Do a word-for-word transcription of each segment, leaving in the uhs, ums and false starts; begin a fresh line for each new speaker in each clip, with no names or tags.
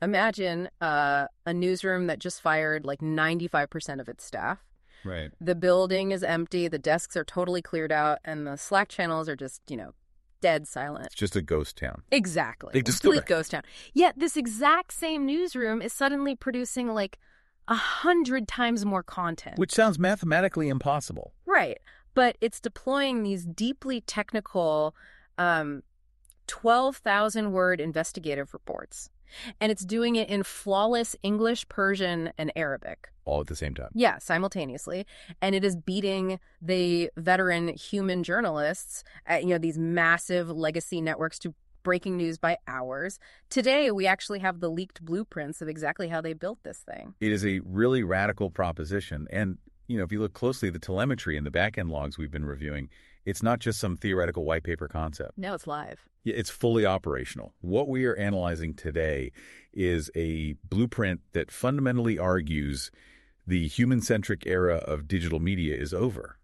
Imagine uh, a newsroom that just fired like ninety-five percent of its staff.
Right.
The building is empty, the desks are totally cleared out, and the Slack channels are just, you know, dead silent.
It's just a ghost town.
Exactly.
They just
Complete ghost town. Yet this exact same newsroom is suddenly producing like a hundred times more content.
Which sounds mathematically impossible.
Right. But it's deploying these deeply technical um, twelve thousand word investigative reports. And it's doing it in flawless English, Persian, and Arabic.
All at the same time.
Yeah, simultaneously. And it is beating the veteran human journalists at, you know, these massive legacy networks to breaking news by hours. Today, we actually have the leaked blueprints of exactly how they built this thing.
It is a really radical proposition. And, you know, if you look closely, the telemetry and the back-end logs we've been reviewing, it's not just some theoretical white paper concept.
No, it's live.
Yeah, it's fully operational. What we are analyzing today is a blueprint that fundamentally argues the human-centric era of digital media is over.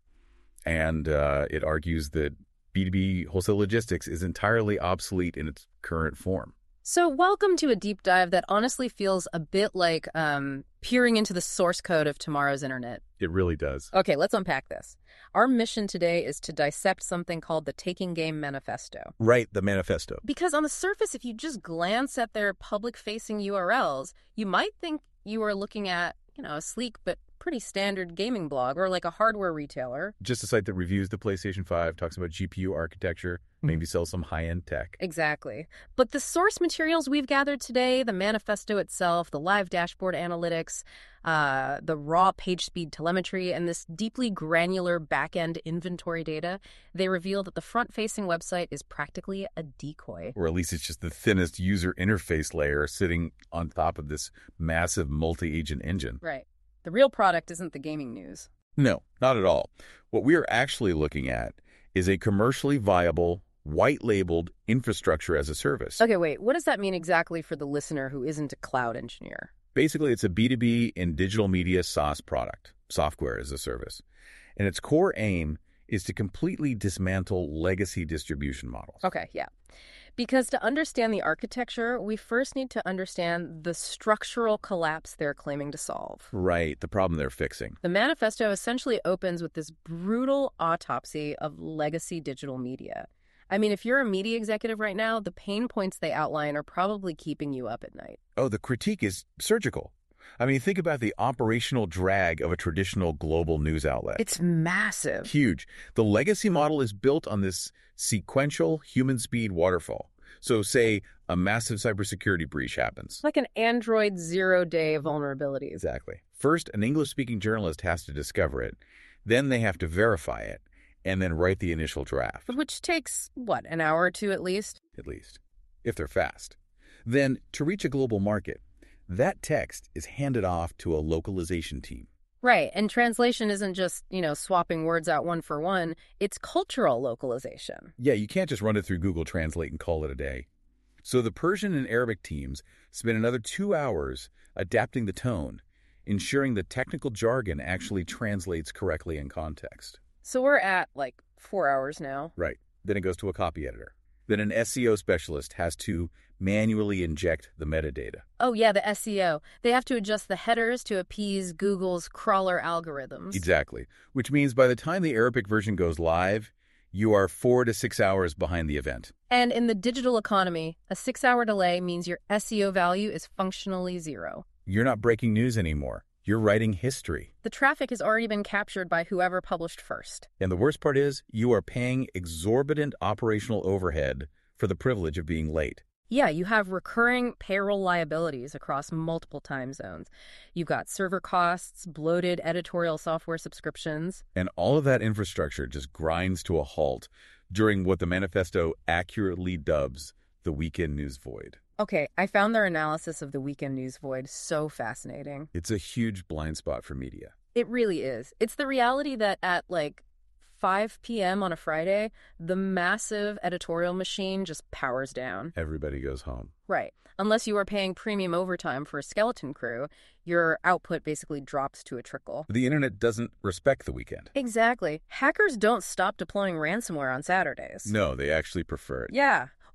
And uh, it argues that B two B wholesale logistics is entirely obsolete in its current form.
So welcome to a deep dive that honestly feels a bit like um, peering into the source code of tomorrow's internet.
It really does.
Okay, let's unpack this. Our mission today is to dissect something called the Taking Game Manifesto.
Right, the manifesto.
Because on the surface, if you just glance at their public-facing U R Ls, you might think you are looking at, you know, a sleek but pretty standard gaming blog or like a hardware retailer.
Just a site that reviews the PlayStation five, talks about G P U architecture, maybe sells some high-end tech.
Exactly. But the source materials we've gathered today, the manifesto itself, the live dashboard analytics, uh, the raw page speed telemetry, and this deeply granular back-end inventory data, they reveal that the front-facing website is practically a decoy.
Or at least it's just the thinnest user interface layer sitting on top of this massive multi-agent engine.
Right. The real product isn't the gaming news.
No, not at all. What we are actually looking at is a commercially viable, white-labeled infrastructure as a service.
Okay, wait. What does that mean exactly for the listener who isn't a cloud engineer?
Basically, it's a B two B and digital media SaaS product, software as a service. And its core aim is to completely dismantle legacy distribution models.
Okay, yeah. Because to understand the architecture, we first need to understand the structural collapse they're claiming to solve.
Right, the problem they're fixing.
The manifesto essentially opens with this brutal autopsy of legacy digital media. I mean, if you're a media executive right now, the pain points they outline are probably keeping you up at night.
Oh, the critique is surgical. I mean, think about the operational drag of a traditional global news outlet.
It's massive.
Huge. The legacy model is built on this sequential human speed waterfall. So say a massive cybersecurity breach happens.
Like an Android zero-day vulnerability.
Exactly. First, an English-speaking journalist has to discover it. Then they have to verify it and then write the initial draft.
Which takes, what, an hour or two at least?
At least, if they're fast. Then, to reach a global market, that text is handed off to a localization team.
Right, and translation isn't just, you know, swapping words out one for one. It's cultural localization.
Yeah, you can't just run it through Google Translate and call it a day. So the Persian and Arabic teams spend another two hours adapting the tone, ensuring the technical jargon actually translates correctly in context.
So we're at, like, four hours now.
Right. Then it goes to a copy editor. Then an S E O specialist has to manually inject the metadata.
Oh, yeah, the S E O. They have to adjust the headers to appease Google's crawler algorithms.
Exactly. Which means by the time the Arabic version goes live, you are four to six hours behind the event.
And in the digital economy, a six-hour delay means your S E O value is functionally zero.
You're not breaking news anymore. You're writing history.
The traffic has already been captured by whoever published first.
And the worst part is, you are paying exorbitant operational overhead for the privilege of being late.
Yeah, you have recurring payroll liabilities across multiple time zones. You've got server costs, bloated editorial software subscriptions.
And all of that infrastructure just grinds to a halt during what the manifesto accurately dubs the weekend news void.
Okay, I found their analysis of the weekend news void so fascinating.
It's a huge blind spot for media.
It really is. It's the reality that at like five p.m. on a Friday, the massive editorial machine just powers down.
Everybody goes home.
Right. Unless you are paying premium overtime for a skeleton crew, your output basically drops to a trickle.
The internet doesn't respect the weekend.
Exactly. Hackers don't stop deploying ransomware on Saturdays.
No, they actually prefer it.
Yeah.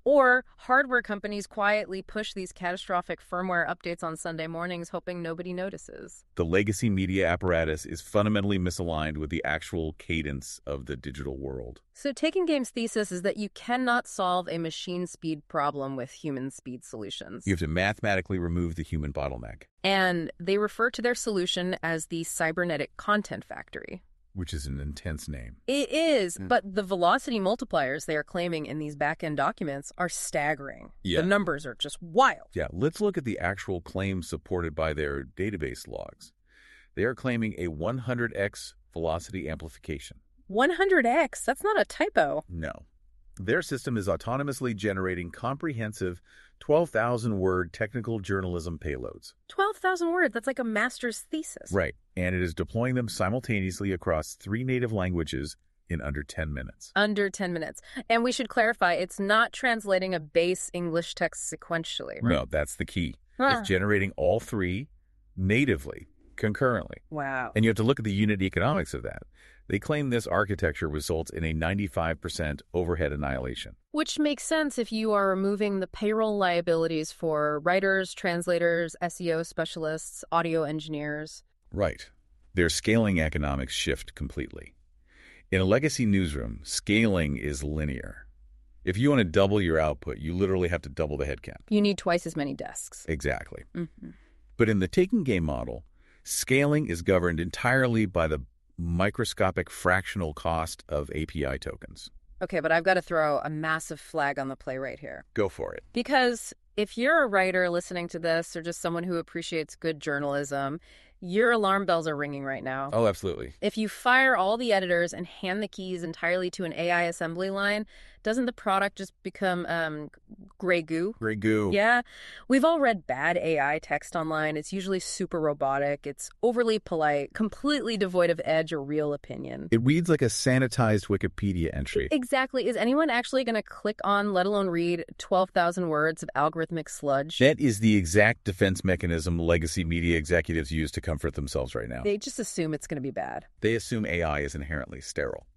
Or hardware companies quietly push these catastrophic firmware updates on Sunday mornings, hoping nobody notices.
The legacy media apparatus is fundamentally misaligned with the actual cadence of the digital world.
So Taking Game's thesis is that you cannot solve a machine speed problem with human speed solutions.
You have to mathematically remove the human bottleneck.
And they refer to their solution as the cybernetic content factory.
Which is an intense name.
It is,
Mm.
but the velocity multipliers they are claiming in these back-end documents are staggering.
Yeah.
The numbers are just wild.
Yeah, let's look at the actual claims supported by their database logs. They are claiming a one hundred x velocity amplification.
one hundred x, that's not a typo.
No. Their system is autonomously generating comprehensive twelve thousand word technical journalism payloads.
twelve thousand words, that's like a master's thesis.
Right, and it is deploying them simultaneously across three native languages in under ten minutes.
Under ten minutes. And we should clarify, it's not translating a base English text sequentially, right?
No, that's the key.
Ah.
It's generating all three natively, concurrently.
Wow.
And you have to look at the unit economics of that. They claim this architecture results in a ninety-five percent overhead annihilation.
Which makes sense if you are removing the payroll liabilities for writers, translators, S E O specialists, audio engineers.
Right. Their scaling economics shift completely. In a legacy newsroom, scaling is linear. If you want to double your output, you literally have to double the headcount.
You need twice as many desks.
Exactly.
Mm-hmm.
But in the Taking Game model, scaling is governed entirely by the microscopic fractional cost of A P I tokens.
Okay, but I've got to throw a massive flag on the play right here.
Go for it.
Because if you're a writer listening to this or just someone who appreciates good journalism, your alarm bells are ringing right now.
Oh, absolutely.
If you fire all the editors and hand the keys entirely to an A I assembly line, doesn't the product just become um, gray goo?
Gray goo.
Yeah. We've all read bad A I text online. It's usually super robotic. It's overly polite, completely devoid of edge or real opinion.
It reads like a sanitized Wikipedia entry.
Exactly. Is anyone actually going to click on, let alone read, twelve thousand words of algorithmic sludge?
That is the exact defense mechanism legacy media executives use to comfort themselves right now.
They just assume it's going to be bad.
They assume A I is inherently sterile.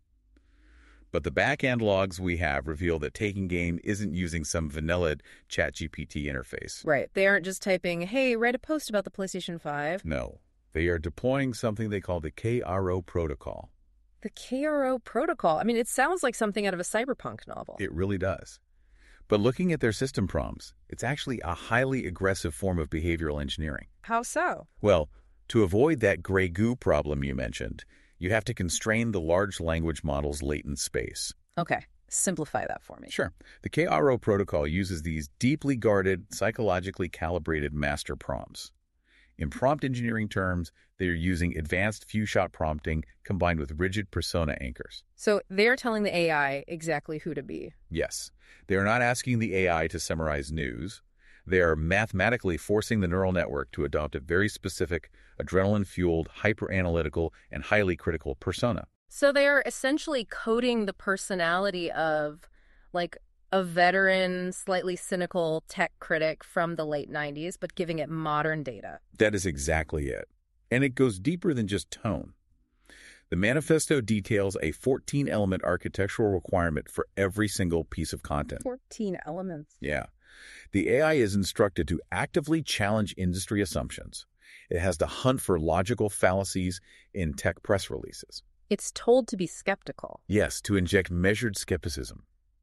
But the back-end logs we have reveal that Taking Game isn't using some vanilla ChatGPT interface.
Right. They aren't just typing, hey, write a post about the PlayStation five.
No. They are deploying something they call the K R O protocol.
The K R O protocol. I mean, it sounds like something out of a cyberpunk novel.
It really does. But looking at their system prompts, it's actually a highly aggressive form of behavioral engineering.
How so?
Well, to avoid that gray goo problem you mentioned, you have to constrain the large language model's latent space.
Okay. Simplify that for me.
Sure. The K R O protocol uses these deeply guarded, psychologically calibrated master prompts. In prompt engineering terms, they're using advanced few-shot prompting combined with rigid persona anchors.
So they're telling the A I exactly who to be.
Yes. They are not asking the A I to summarize news. They are mathematically forcing the neural network to adopt a very specific, adrenaline-fueled, hyper-analytical, and highly critical persona.
So they're essentially coding the personality of, like, a veteran, slightly cynical tech critic from the late nineties, but giving it modern data.
That is exactly it. And it goes deeper than just tone. The manifesto details a fourteen-element architectural requirement for every single piece of content.
fourteen elements.
Yeah. The A I is instructed to actively challenge industry assumptions. It has to hunt for logical fallacies in tech press releases.
It's told to be skeptical.
Yes, to inject measured skepticism.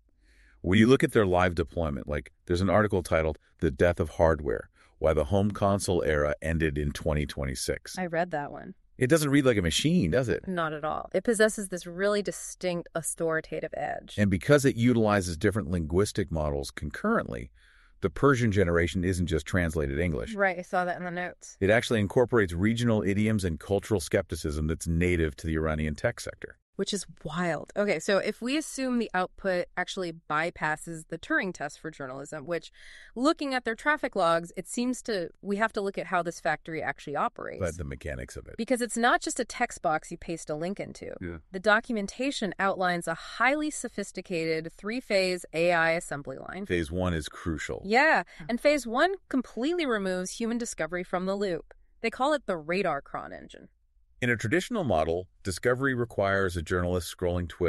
When you look at their live deployment, like there's an article titled The Death of Hardware, Why the Home Console Era Ended in twenty twenty-six.
I read that one.
It doesn't read like a machine, does it?
Not at all. It possesses this really distinct authoritative edge.
And because it utilizes different linguistic models concurrently, the Persian generation isn't just translated English.
Right, I saw that in the notes.
It actually incorporates regional idioms and cultural skepticism that's native to the Iranian tech sector.
Which is wild. Okay, so if we assume the output actually bypasses the Turing test for journalism, which, looking at their traffic logs, it seems to, we have to look at how this factory actually operates.
But the mechanics of it.
Because it's not just a text box you paste a link into.
Yeah.
The documentation outlines a highly sophisticated three-phase A I assembly line.
Phase one is crucial.
Yeah, and phase one completely removes human discovery from the loop. They call it the radar cron engine.
In a traditional model, discovery requires a journalist scrolling Twitter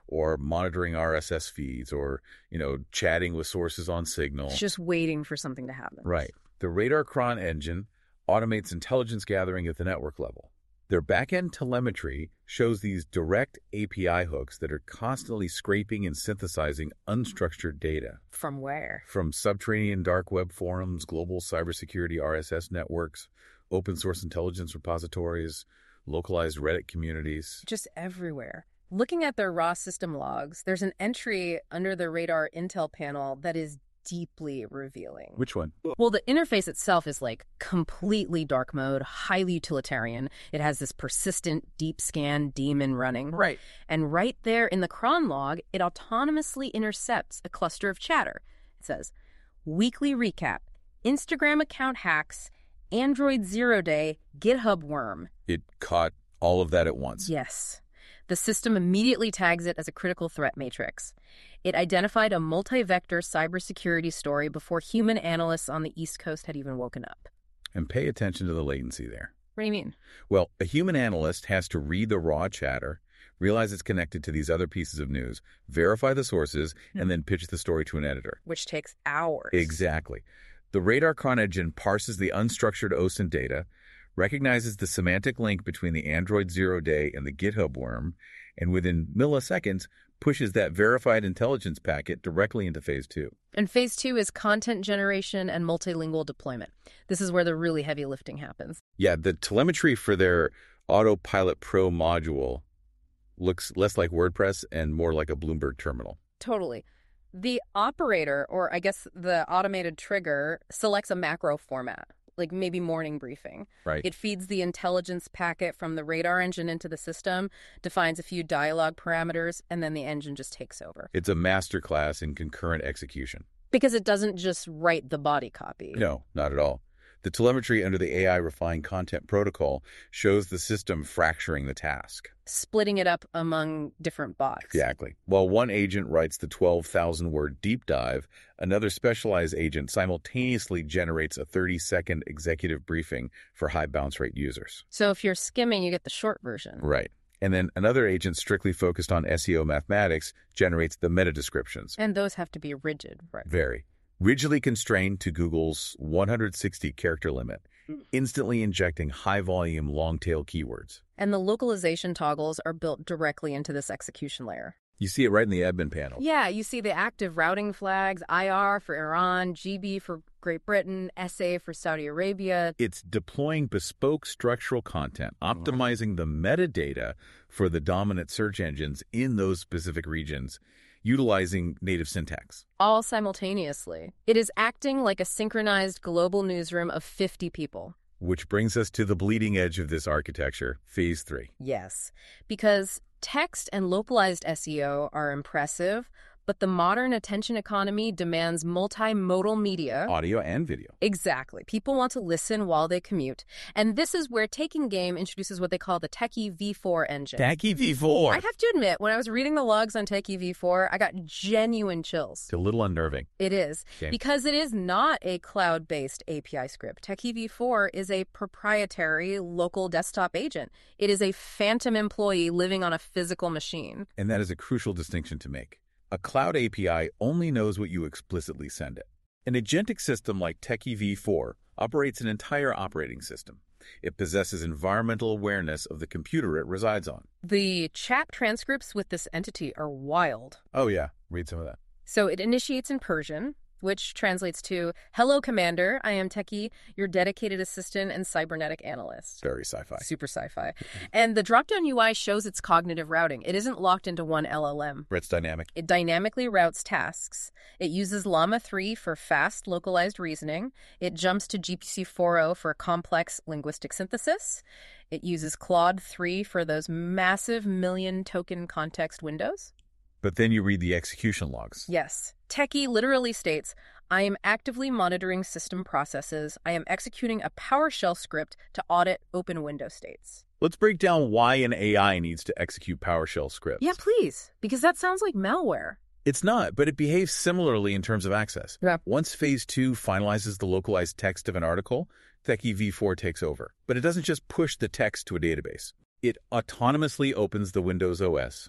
or monitoring R S S feeds, or, you know, chatting with sources on Signal.
It's just waiting for something to happen.
Right. The Radar cron engine automates intelligence gathering at the network level. Their back-end telemetry shows these direct A P I hooks that are constantly scraping and synthesizing unstructured data.
From where?
From subterranean dark web forums, global cybersecurity R S S networks, open source intelligence repositories, localized Reddit communities.
Just everywhere. Looking at their raw system logs, there's an entry under the Radar Intel panel that is deeply revealing.
Which one?
Well, the interface itself is like completely dark mode, highly utilitarian. It has this persistent deep scan daemon running.
Right.
And right there in the cron log, it autonomously intercepts a cluster of chatter. It says, weekly recap, Instagram account hacks, Android zero day, GitHub worm.
It caught all of that at once.
Yes. The system immediately tags it as a critical threat matrix. It identified a multi-vector cybersecurity story before human analysts on the East Coast had even woken up.
And pay attention to the latency there.
What do you mean?
Well, a human analyst has to read the raw chatter, realize it's connected to these other pieces of news, verify the sources, and then pitch the story to an editor.
Which takes hours.
Exactly. The Radar cron engine parses the unstructured O S I N T data, recognizes the semantic link between the Android zero day and the GitHub worm, and within milliseconds pushes that verified intelligence packet directly into phase two.
And phase two is content generation and multilingual deployment. This is where the really heavy lifting happens.
Yeah, the telemetry for their Autopilot Pro module looks less like WordPress and more like a Bloomberg terminal.
Totally. The operator, or I guess the automated trigger, selects a macro format, like maybe morning briefing.
Right.
It feeds the intelligence packet from the Radar engine into the system, defines a few dialogue parameters, and then the engine just takes over.
It's a masterclass in concurrent execution.
Because it doesn't just write the body copy.
No, not at all. The telemetry under the A I-refined content protocol shows the system fracturing the task.
Splitting it up among different bots.
Exactly. While one agent writes the twelve thousand word deep dive, another specialized agent simultaneously generates a thirty-second executive briefing for high bounce rate users.
So if you're skimming, you get the short version.
Right. And then another agent strictly focused on S E O mathematics generates the meta descriptions.
And those have to be rigid, right?
Very. Rigidly constrained to Google's one hundred sixty character limit, instantly injecting high-volume, long-tail keywords.
And the localization toggles are built directly into this execution layer.
You see it right in the admin panel.
Yeah, you see the active routing flags, I R for Iran, G B for Great Britain, S A for Saudi Arabia.
It's deploying bespoke structural content, optimizing the metadata for the dominant search engines in those specific regions, utilizing native syntax.
All simultaneously. It is acting like a synchronized global newsroom of fifty people.
Which brings us to the bleeding edge of this architecture, phase three.
Yes, because text and localized S E O are impressive, but the modern attention economy demands multimodal media.
Audio and video.
Exactly. People want to listen while they commute. And this is where Taking Game introduces what they call the Techie V four engine.
Techie V four.
I have to admit, when I was reading the logs on Techie V four, I got genuine chills.
It's a little unnerving.
It is.
Okay.
Because it is not a cloud-based A P I script. Techie V four is a proprietary local desktop agent. It is a phantom employee living on a physical machine.
And that is a crucial distinction to make. A cloud A P I only knows what you explicitly send it. An agentic system like Techie V four operates an entire operating system. It possesses environmental awareness of the computer it resides on.
The chat transcripts with this entity are wild.
Oh yeah, read some of that.
So it initiates in Persian, which translates to, "Hello, Commander. I am Techie, your dedicated assistant and cybernetic analyst."
Very sci-fi.
Super sci-fi. And the drop-down U I shows its cognitive routing. It isn't locked into one L L M.
It's dynamic.
It dynamically routes tasks. It uses Llama three for fast, localized reasoning. It jumps to G P C four point oh for complex linguistic synthesis. It uses Claude three for those massive million token context windows.
But then you read the execution logs.
Yes. Techie literally states, "I am actively monitoring system processes. I am executing a PowerShell script to audit open window states."
Let's break down why an A I needs to execute PowerShell scripts.
Yeah, please, because that sounds like malware.
It's not, but it behaves similarly in terms of access.
Yeah.
Once phase two finalizes the localized text of an article, Techie V four takes over. But it doesn't just push the text to a database. It autonomously opens the Windows O S.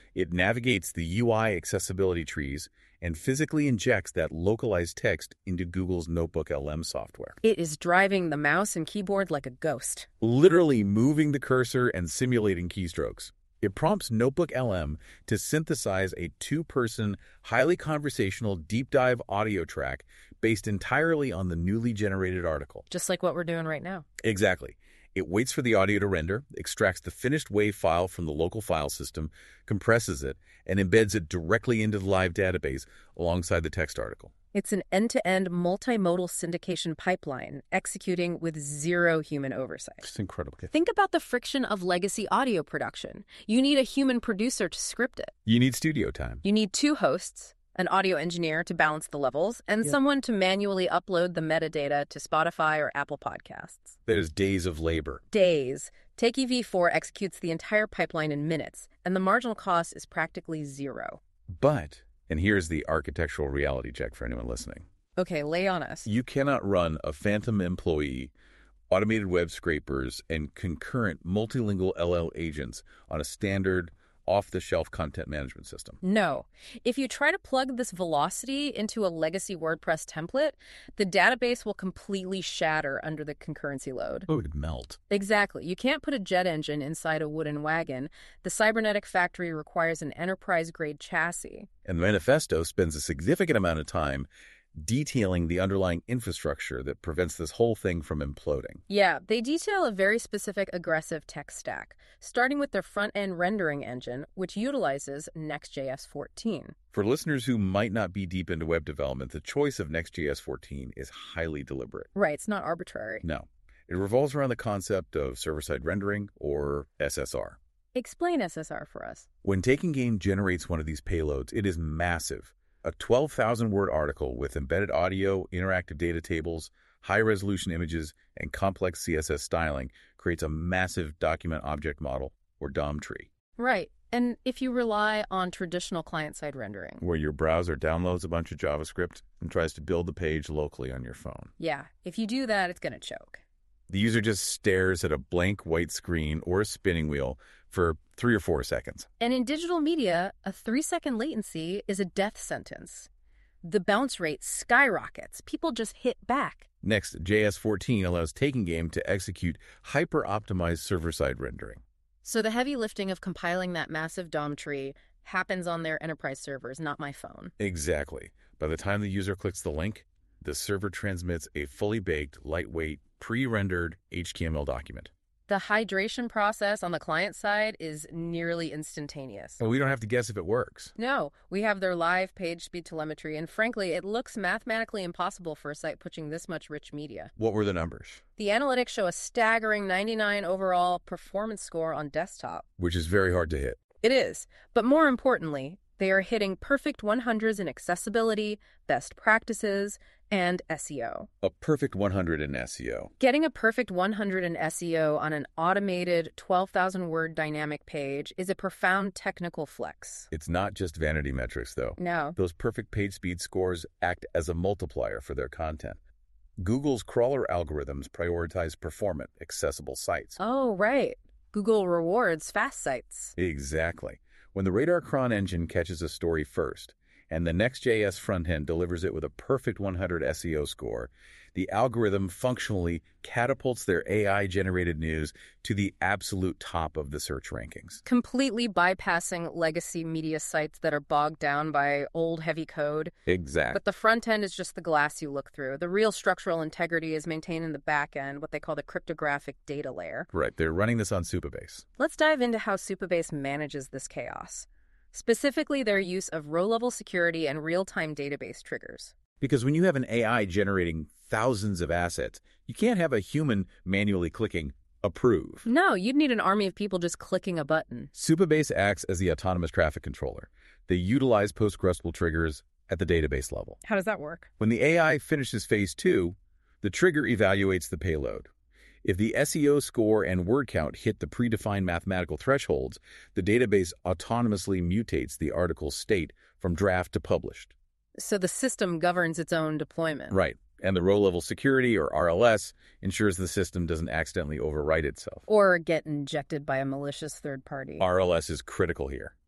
It navigates the U I accessibility trees and physically injects that localized text into Google's Notebook L M software.
It is driving the mouse and keyboard like a ghost.
Literally moving the cursor and simulating keystrokes. It prompts Notebook L M to synthesize a two-person, highly conversational deep dive audio track based entirely on the newly generated article.
Just like what we're doing right now.
Exactly. It waits for the audio to render, extracts the finished WAV file from the local file system, compresses it, and embeds it directly into the live database alongside the text article.
It's an end-to-end multimodal syndication pipeline executing with zero human oversight.
It's incredible.
Think about the friction of legacy audio production. You need a human producer to script it.
You need studio time.
You need two hosts, an audio engineer to balance the levels, and yeah. someone to manually upload the metadata to Spotify or Apple Podcasts.
There's days of labor.
Days. Take E V four executes the entire pipeline in minutes, and the marginal cost is practically zero.
But, and here's the architectural reality check for anyone listening.
Okay, lay on us.
You cannot run a phantom employee, automated web scrapers, and concurrent multilingual L L agents on a standard off-the-shelf content management system.
No. If you try to plug this velocity into a legacy WordPress template, the database will completely shatter under the concurrency load.
Oh, it would melt.
Exactly. You can't put a jet engine inside a wooden wagon. The cybernetic factory requires an enterprise-grade chassis.
And the manifesto spends a significant amount of time detailing the underlying infrastructure that prevents this whole thing from imploding.
Yeah, they detail a very specific aggressive tech stack, starting with their front-end rendering engine, which utilizes Next.js fourteen.
For listeners who might not be deep into web development, the choice of Next.js fourteen is highly deliberate.
Right, it's not arbitrary.
No. It revolves around the concept of server-side rendering, or S S R.
Explain S S R for us.
When Taking Game generates one of these payloads, it is massive. A twelve thousand word article with embedded audio, interactive data tables, high-resolution images, and complex C S S styling creates a massive document object model, or D O M tree.
Right. And if you rely on traditional client-side rendering,
where your browser downloads a bunch of JavaScript and tries to build the page locally on your phone.
Yeah. If you do that, it's going to choke.
The user just stares at a blank white screen or a spinning wheel for three or four seconds.
And in digital media, a three-second latency is a death sentence. The bounce rate skyrockets. People just hit back.
Next.js fourteen allows Taking Game to execute hyper-optimized server-side rendering.
So the heavy lifting of compiling that massive D O M tree happens on their enterprise servers, not my phone.
Exactly. By the time the user clicks the link, the server transmits a fully baked, lightweight, pre-rendered H T M L document.
The hydration process on the client side is nearly instantaneous.
And we don't have to guess if it works.
No, we have their live page speed telemetry, and frankly, it looks mathematically impossible for a site pushing this much rich media.
What were the numbers?
The analytics show a staggering ninety-nine overall performance score on desktop.
Which is very hard to hit.
It is. But more importantly, they are hitting perfect one hundreds in accessibility, best practices, and S E O.
A perfect one hundred in S E O.
Getting a perfect one hundred in S E O on an automated twelve thousand word dynamic page is a profound technical flex.
It's not just vanity metrics, though.
No.
Those perfect page speed scores act as a multiplier for their content. Google's crawler algorithms prioritize performant, accessible sites.
Oh, right. Google rewards fast sites.
Exactly. When the Radar cron engine catches a story first, and the Next.js frontend delivers it with a perfect one hundred S E O score, the algorithm functionally catapults their A I-generated news to the absolute top of the search rankings.
Completely bypassing legacy media sites that are bogged down by old, heavy code.
Exactly.
But the front end is just the glass you look through. The real structural integrity is maintained in the back end, what they call the cryptographic data layer.
Right. They're running this on Supabase.
Let's dive into how Supabase manages this chaos. Specifically, their use of row-level security and real-time database triggers.
Because when you have an A I generating thousands of assets, you can't have a human manually clicking approve.
No, you'd need an army of people just clicking a button.
Supabase acts as the autonomous traffic controller. They utilize PostgreSQL triggers at the database level.
How does that work?
When the A I finishes phase two, the trigger evaluates the payload. If the S E O score and word count hit the predefined mathematical thresholds, the database autonomously mutates the article's state from draft to published.
So the system governs its own deployment.
Right. And the row-level security, or R L S, ensures the system doesn't accidentally overwrite itself.
Or get injected by a malicious third party.
R L S is critical here.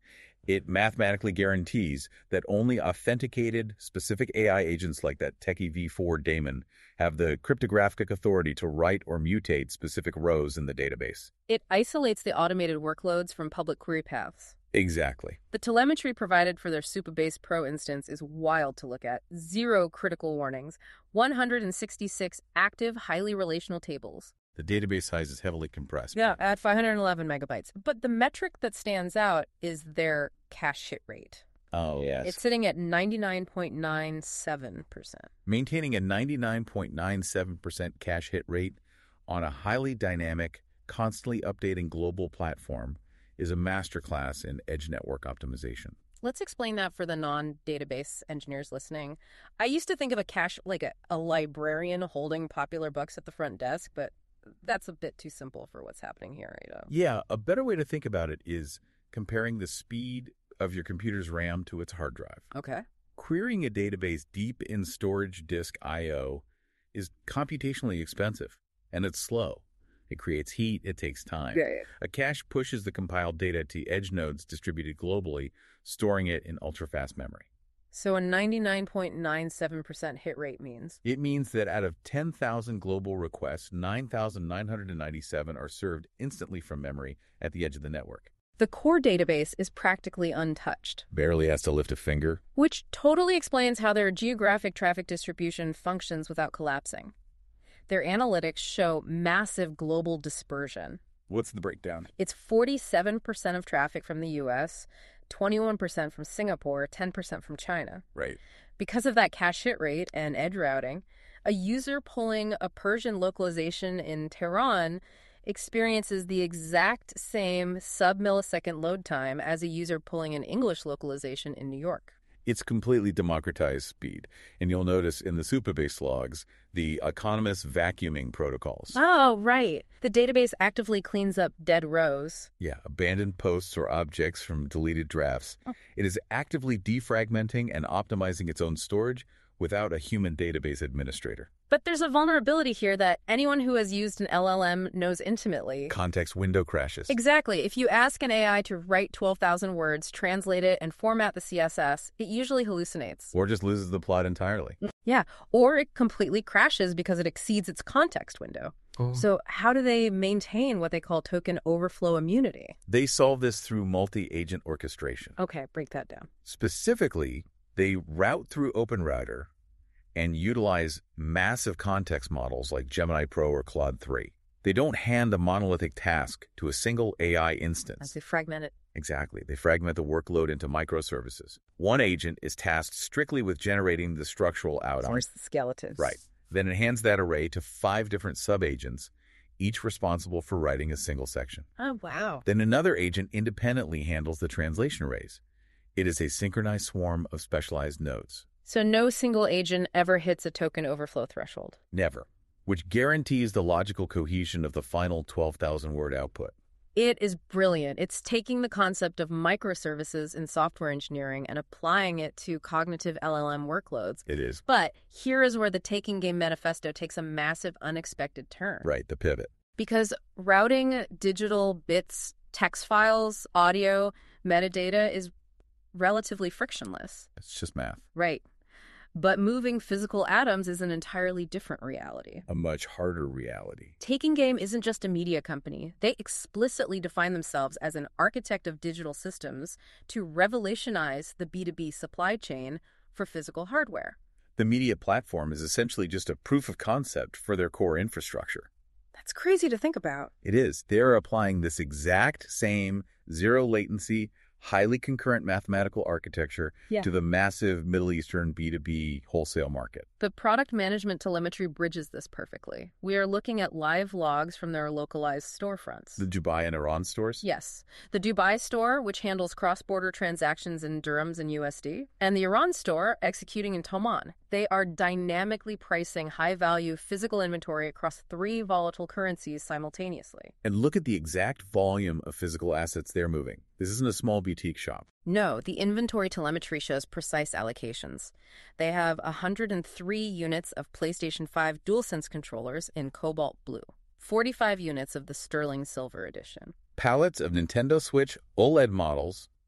It mathematically guarantees that only authenticated specific A I agents like that Techie V four daemon have the cryptographic authority to write or mutate specific rows in the database.
It isolates the automated workloads from public query paths.
Exactly.
The telemetry provided for their Supabase Pro instance is wild to look at. Zero critical warnings, one hundred sixty-six active, highly relational tables.
The database size is heavily compressed.
Yeah, at five hundred eleven megabytes. But the metric that stands out is their cache hit rate.
Oh, yes.
It's sitting at ninety-nine point nine seven percent.
Maintaining a ninety-nine point nine seven percent cache hit rate on a highly dynamic, constantly updating global platform is a masterclass in edge network optimization.
Let's explain that for the non-database engineers listening. I used to think of a cache like a, a librarian holding popular books at the front desk, but that's a bit too simple for what's happening here, Ada.
Yeah, a better way to think about it is comparing the speed of your computer's RAM to its hard drive.
Okay.
Querying a database deep in storage disk I O is computationally expensive, and it's slow. It creates heat, it takes time.
Yeah, yeah.
A cache pushes the compiled data to edge nodes distributed globally, storing it in ultra-fast memory.
So a ninety-nine point nine seven percent hit rate means?
It means that out of ten thousand global requests, nine thousand nine hundred ninety-seven are served instantly from memory at the edge of the network.
The core database is practically untouched.
Barely has to lift a finger.
Which totally explains how their geographic traffic distribution functions without collapsing. Their analytics show massive global dispersion.
What's the breakdown?
It's forty-seven percent of traffic from the U S, twenty-one percent from Singapore, ten percent from China.
Right.
Because of that cache hit rate and edge routing, a user pulling a Persian localization in Tehran experiences the exact same sub-millisecond load time as a user pulling an English localization in New York.
It's completely democratized speed. And you'll notice in the Supabase logs, the autonomous vacuuming protocols.
Oh, right. The database actively cleans up dead rows.
Yeah, abandoned posts or objects from deleted drafts.
Oh.
It is actively defragmenting and optimizing its own storage without a human database administrator.
But there's a vulnerability here that anyone who has used an L L M knows intimately.
Context window crashes.
Exactly. If you ask an A I to write twelve thousand words, translate it, and format the C S S, it usually hallucinates.
Or just loses the plot entirely.
Yeah, or it completely crashes because it exceeds its context window. Oh. So how do they maintain what they call token overflow immunity?
They solve this through multi-agent orchestration.
Okay, break that down.
Specifically, they route through OpenRouter and utilize massive context models like Gemini Pro or Claude three. They don't hand a monolithic task to a single A I instance.
As they fragment it.
Exactly. They fragment the workload into microservices. One agent is tasked strictly with generating the structural outcome.
Where's the skeletons?
Right. Then it hands that array to five different sub-agents, each responsible for writing a single section.
Oh, wow.
Then another agent independently handles the translation arrays. It is a synchronized swarm of specialized nodes.
So no single agent ever hits a token overflow threshold?
Never, which guarantees the logical cohesion of the final twelve thousand word output.
It is brilliant. It's taking the concept of microservices in software engineering and applying it to cognitive L L M workloads.
It is.
But here is where the Taking Game Manifesto takes a massive unexpected turn.
Right, the pivot.
Because routing digital bits, text files, audio, metadata is relatively frictionless.
It's just math.
Right. But moving physical atoms is an entirely different reality.
A much harder reality.
Taking Game isn't just a media company. They explicitly define themselves as an architect of digital systems to revolutionize the B two B supply chain for physical hardware.
The media platform is essentially just a proof of concept for their core infrastructure.
That's crazy to think about.
It is. They're applying this exact same zero latency, highly concurrent mathematical architecture
yeah.
to the massive Middle Eastern B two B wholesale market.
The product management telemetry bridges this perfectly. We are looking at live logs from their localized storefronts.
The Dubai and Iran stores?
Yes. The Dubai store, which handles cross-border transactions in dirhams and U S D, and the Iran store, executing in Toman. They are dynamically pricing high-value physical inventory across three volatile currencies simultaneously.
And look at the exact volume of physical assets they're moving. This isn't a small boutique shop.
No, the inventory telemetry shows precise allocations. They have one hundred three units of PlayStation five DualSense controllers in Cobalt Blue, forty-five units of the Sterling Silver Edition,
pallets of Nintendo Switch OLED models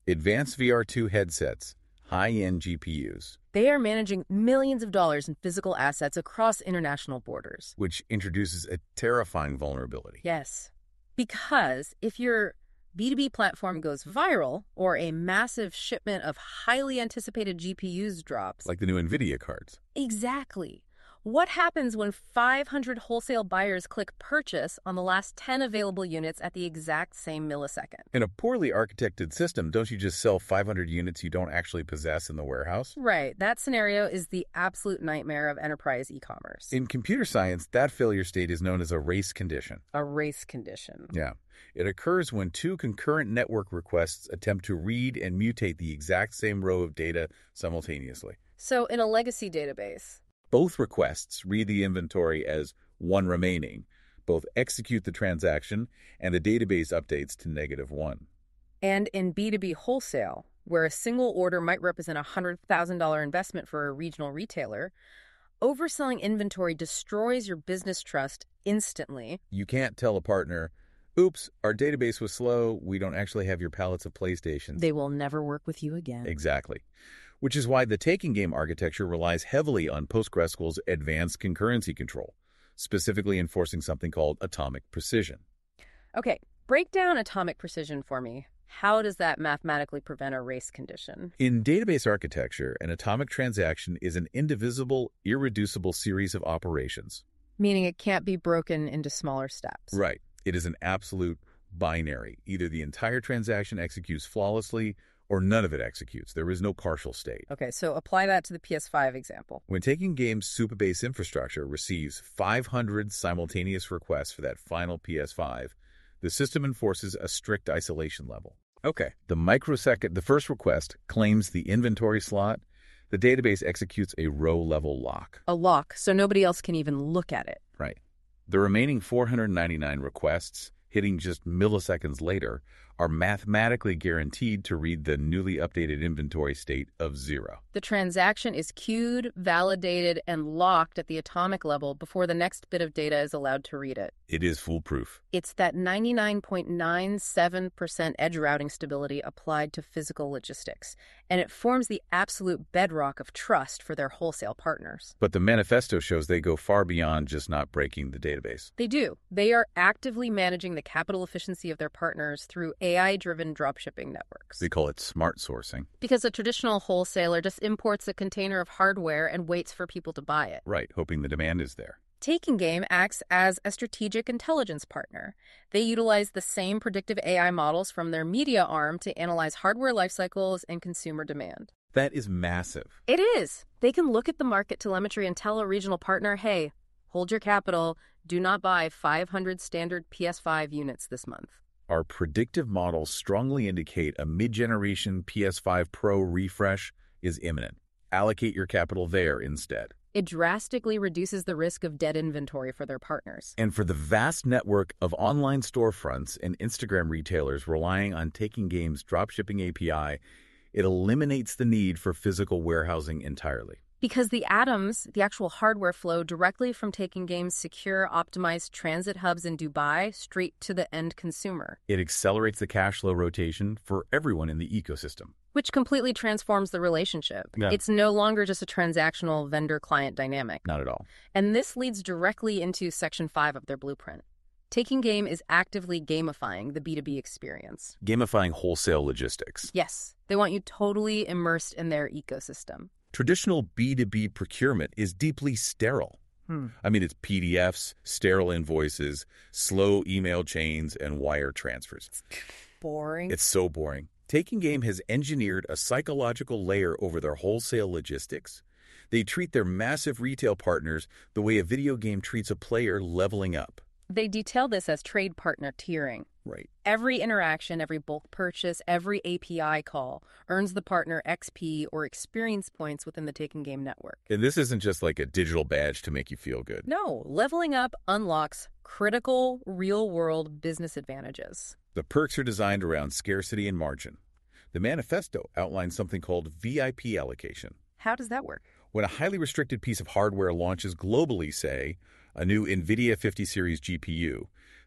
Advanced V R two headsets, high-end G P Us.
They are managing millions of dollars in physical assets across international borders.
Which introduces a terrifying vulnerability.
Yes, because if your B two B platform goes viral or a massive shipment of highly anticipated G P Us drops...
Like the new NVIDIA cards.
Exactly. What happens when five hundred wholesale buyers click purchase on the last ten available units at the exact same millisecond?
In a poorly architected system, don't you just sell five hundred units you don't actually possess in the warehouse?
Right. That scenario is the absolute nightmare of enterprise e-commerce.
In computer science, that failure state is known as a race condition.
A race condition.
Yeah. It occurs when two concurrent network requests attempt to read and mutate the exact same row of data simultaneously.
So in a legacy database,
both requests read the inventory as one remaining, both execute the transaction, and the database updates to negative one.
And in B two B wholesale, where a single order might represent a one hundred thousand dollars investment for a regional retailer, overselling inventory destroys your business trust instantly.
You can't tell a partner, oops, our database was slow, we don't actually have your pallets of PlayStations.
They will never work with you again.
Exactly. Which is why the Taking Game architecture relies heavily on PostgreSQL's advanced concurrency control, specifically enforcing something called atomic precision.
Okay, break down atomic precision for me. How does that mathematically prevent a race condition?
In database architecture, an atomic transaction is an indivisible, irreducible series of operations.
Meaning it can't be broken into smaller steps.
Right. It is an absolute binary. Either the entire transaction executes flawlessly, or none of it executes. There is no partial state.
Okay, so apply that to the P S five example.
When Taking Game's Supabase infrastructure receives five hundred simultaneous requests for that final P S five, the system enforces a strict isolation level. Okay. The microsecond the first request claims the inventory slot, the database executes a row-level lock.
A lock, so nobody else can even look at it.
Right. The remaining four hundred ninety-nine requests, hitting just milliseconds later, are mathematically guaranteed to read the newly updated inventory state of zero.
The transaction is queued, validated, and locked at the atomic level before the next bit of data is allowed to read it.
It is foolproof.
It's that ninety-nine point nine seven percent edge routing stability applied to physical logistics, and it forms the absolute bedrock of trust for their wholesale partners.
But the manifesto shows they go far beyond just not breaking the database.
They do. They are actively managing the capital efficiency of their partners through A I-driven dropshipping networks.
They call it smart sourcing.
Because a traditional wholesaler just imports a container of hardware and waits for people to buy it.
Right, hoping the demand is there.
Taking Game acts as a strategic intelligence partner. They utilize the same predictive A I models from their media arm to analyze hardware life cycles and consumer demand.
That is massive.
It is. They can look at the market telemetry and tell a regional partner, hey, hold your capital, do not buy five hundred standard P S five units this month.
Our predictive models strongly indicate a mid-generation P S five Pro refresh is imminent. Allocate your capital there instead.
It drastically reduces the risk of dead inventory for their partners.
And for the vast network of online storefronts and Instagram retailers relying on Taking Game's dropshipping A P I, it eliminates the need for physical warehousing entirely.
Because the atoms, the actual hardware, flow directly from Taking Game's secure, optimized transit hubs in Dubai straight to the end consumer.
It accelerates the cash flow rotation for everyone in the ecosystem.
Which completely transforms the relationship.
Yeah.
It's no longer just a transactional vendor-client dynamic.
Not at all.
And this leads directly into Section five of their blueprint. Taking Game is actively gamifying the B two B experience.
Gamifying wholesale logistics.
Yes, they want you totally immersed in their ecosystem.
Traditional B two B procurement is deeply sterile.
Hmm.
I mean, it's P D Fs, sterile invoices, slow email chains, and wire transfers.
Boring.
It's so boring. Taking Game has engineered a psychological layer over their wholesale logistics. They treat their massive retail partners the way a video game treats a player leveling up.
They detail this as trade partner tiering.
Right.
Every interaction, every bulk purchase, every A P I call earns the partner X P or experience points within the Taking Game network.
And this isn't just like a digital badge to make you feel good.
No, leveling up unlocks critical, real-world business advantages.
The perks are designed around scarcity and margin. The manifesto outlines something called V I P allocation.
How does that work?
When a highly restricted piece of hardware launches globally, say, a new NVIDIA fifty series G P U,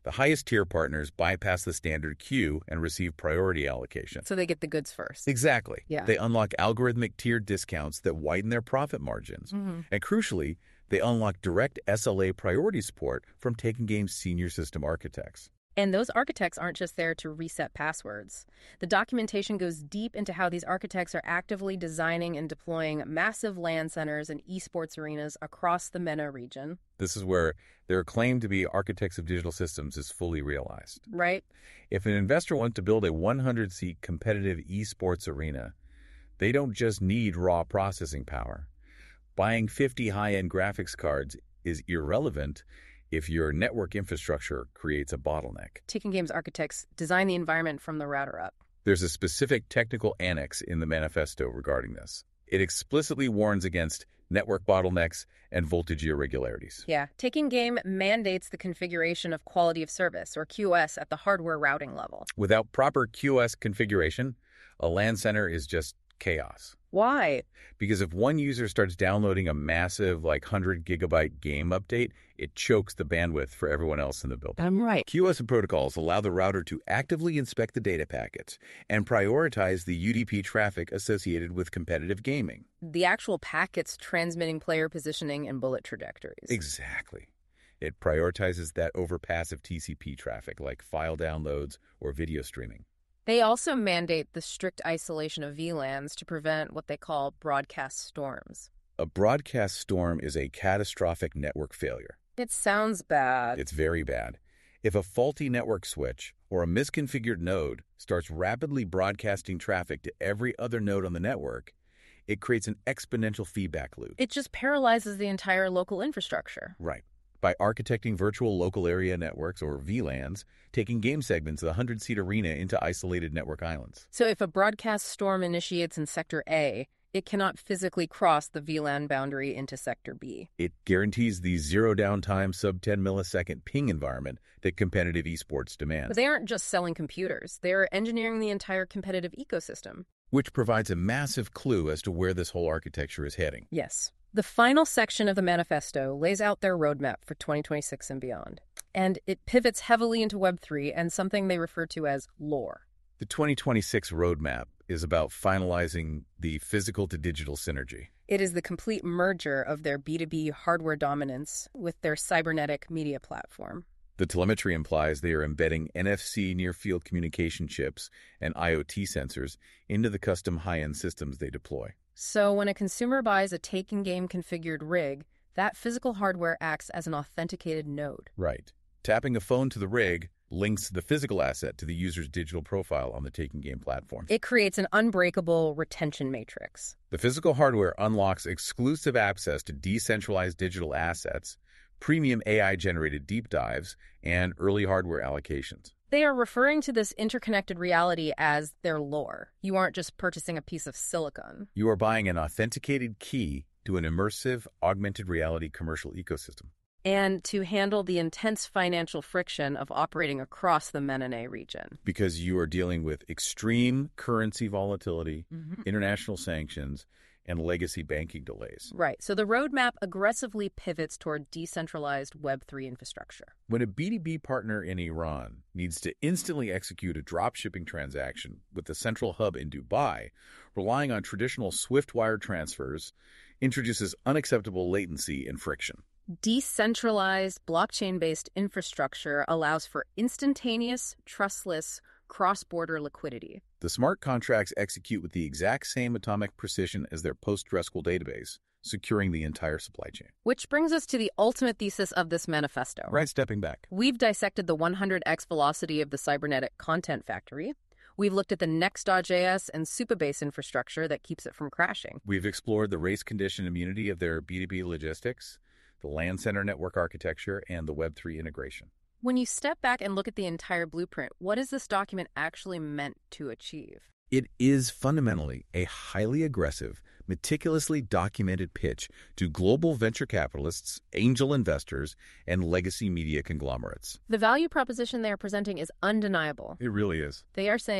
The highest tier partners bypass the standard queue and receive priority allocation.
So they get the goods first.
Exactly.
Yeah.
They unlock algorithmic tiered discounts that widen their profit margins.
Mm-hmm.
And crucially, they unlock direct S L A priority support from Taken Game's senior system architects.
And those architects aren't just there to reset passwords. The documentation goes deep into how these architects are actively designing and deploying massive LAN centers and esports arenas across the MENA region.
This is where their claim to be architects of digital systems is fully realized.
Right.
If an investor wants to build a one hundred seat competitive esports arena, they don't just need raw processing power. Buying fifty high-end graphics cards is irrelevant if your network infrastructure creates a bottleneck.
Taken Game's architects design the environment from the router up.
There's a specific technical annex in the manifesto regarding this. It explicitly warns against network bottlenecks and voltage irregularities.
Yeah. Taken Game mandates the configuration of quality of service, or Q O S, at the hardware routing level.
Without proper Q O S configuration, a LAN center is just chaos.
Why?
Because if one user starts downloading a massive, like, one hundred gigabyte game update, it chokes the bandwidth for everyone else in the building.
I'm right.
Q O S protocols allow the router to actively inspect the data packets and prioritize the U D P traffic associated with competitive gaming.
The actual packets transmitting player positioning and bullet trajectories.
Exactly. It prioritizes that over passive T C P traffic, like file downloads or video streaming.
They also mandate the strict isolation of V LANs to prevent what they call broadcast storms.
A broadcast storm is a catastrophic network failure.
It sounds bad.
It's very bad. If a faulty network switch or a misconfigured node starts rapidly broadcasting traffic to every other node on the network, it creates an exponential feedback loop.
It just paralyzes the entire local infrastructure.
Right. By architecting virtual local area networks, or V LANs, taking game segments of the one hundred seat arena into isolated network islands.
So if a broadcast storm initiates in Sector A, it cannot physically cross the V LAN boundary into Sector B.
It guarantees the zero downtime sub ten millisecond ping environment that competitive esports demands.
But they aren't just selling computers. They're engineering the entire competitive ecosystem.
Which provides a massive clue as to where this whole architecture is heading.
Yes. The final section of the manifesto lays out their roadmap for twenty twenty-six and beyond. And it pivots heavily into Web three and something they refer to as lore.
The twenty twenty-six roadmap is about finalizing the physical to digital synergy.
It is the complete merger of their B two B hardware dominance with their cybernetic media platform.
The telemetry implies they are embedding N F C near-field communication chips and I O T sensors into the custom high-end systems they deploy.
So when a consumer buys a Taken Game configured rig, that physical hardware acts as an authenticated node.
Right. Tapping a phone to the rig links the physical asset to the user's digital profile on the Taken Game platform.
It creates an unbreakable retention matrix.
The physical hardware unlocks exclusive access to decentralized digital assets, premium A I-generated deep dives, and early hardware allocations.
They are referring to this interconnected reality as their lore. You aren't just purchasing a piece of silicon.
You are buying an authenticated key to an immersive, augmented reality commercial ecosystem.
And to handle the intense financial friction of operating across the MENA region.
Because you are dealing with extreme currency volatility,
Mm-hmm.
international sanctions, and legacy banking delays.
Right. So the roadmap aggressively pivots toward decentralized Web three infrastructure.
When a B two B partner in Iran needs to instantly execute a drop-shipping transaction with the central hub in Dubai, relying on traditional SWIFT wire transfers introduces unacceptable latency and friction.
Decentralized, blockchain-based infrastructure allows for instantaneous, trustless, cross-border liquidity.
The smart contracts execute with the exact same atomic precision as their PostgreSQL database, securing the entire supply chain.
Which brings us to the ultimate thesis of this manifesto.
Right, stepping back.
We've dissected the one hundred x velocity of the cybernetic content factory. We've looked at the Next.js and Supabase infrastructure that keeps it from crashing.
We've explored the race condition immunity of their B two B logistics, the LAN center network architecture, and the Web three integration.
When you step back and look at the entire blueprint, what is this document actually meant to achieve?
It is fundamentally a highly aggressive, meticulously documented pitch to global venture capitalists, angel investors, and legacy media conglomerates.
The value proposition they are presenting is undeniable.
It really is.
They are saying,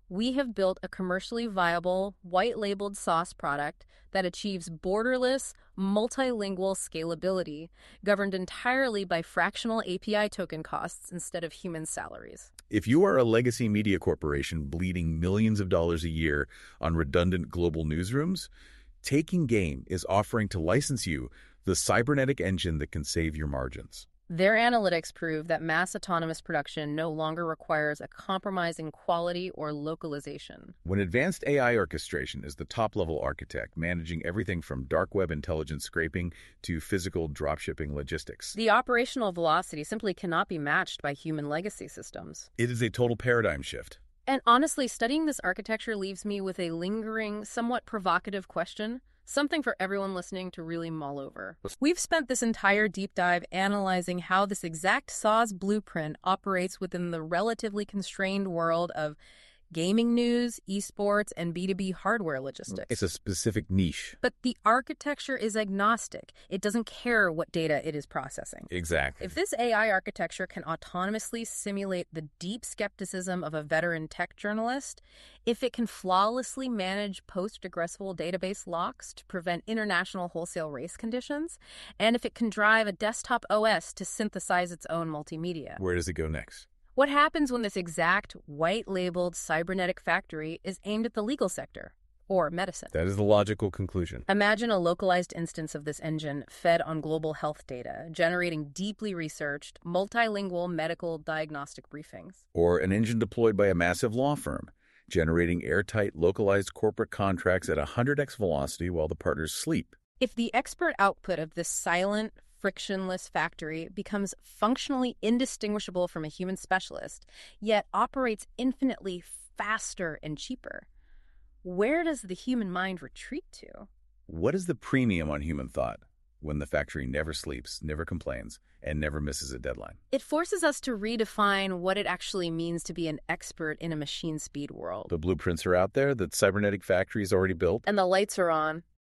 We have built a commercially viable, white-labeled sauce product that achieves borderless, multilingual scalability, governed entirely by fractional A P I token costs instead of human salaries.
If you are a legacy media corporation bleeding millions of dollars a year on redundant global newsrooms, Taking Game is offering to license you the cybernetic engine that can save your margins.
Their analytics prove that mass autonomous production no longer requires a compromise in quality or localization.
When advanced A I orchestration is the top-level architect managing everything from dark web intelligence scraping to physical dropshipping logistics,
The operational velocity simply cannot be matched by human legacy systems.
it is a total paradigm shift.
And honestly, studying this architecture leaves me with a lingering, somewhat provocative question. Something for everyone listening to really mull over. We've spent this entire deep dive analyzing how this exact S A W S blueprint operates within the relatively constrained world of gaming news, esports, and B two B hardware logistics.
It's a specific niche.
But the architecture is agnostic. It doesn't care what data it is processing.
Exactly.
If this A I architecture can autonomously simulate the deep skepticism of a veteran tech journalist, if it can flawlessly manage post-aggressive database locks to prevent international wholesale race conditions, and if it can drive a desktop O S to synthesize its own multimedia.
Where does it go next?
What happens when this exact white-labeled cybernetic factory is aimed at the legal sector or medicine?
That is the logical conclusion.
Imagine a localized instance of this engine fed on global health data, generating deeply researched, multilingual medical diagnostic briefings.
Or an engine deployed by a massive law firm, generating airtight, localized corporate contracts at one hundred x velocity while the partners sleep.
If the expert output of this silent, frictionless factory becomes functionally indistinguishable from a human specialist, yet operates infinitely faster and cheaper, where does the human mind retreat to?
What is the premium on human thought when the factory never sleeps, never complains, and never misses a deadline?
It forces us to redefine what it actually means to be an expert in a machine speed world.
The blueprints are out there, the cybernetic factory is already built.
And the lights are on.